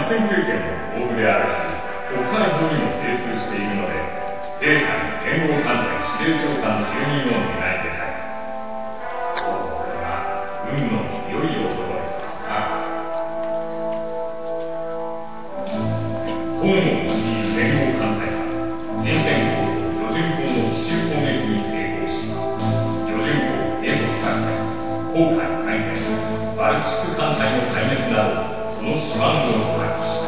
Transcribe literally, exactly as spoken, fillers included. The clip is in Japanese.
戦経験も豊富であるし、国際法にも精通しているので、陛下に連合艦隊司令長官就任を願い出たい。東国は運の強い男ですからな。河野を率いる連合艦隊は新戦港と魚巡港の奇襲攻撃に成功し、魚巡港閉塞作戦、航海海戦、バルチック艦隊の壊滅などその手腕を発揮した。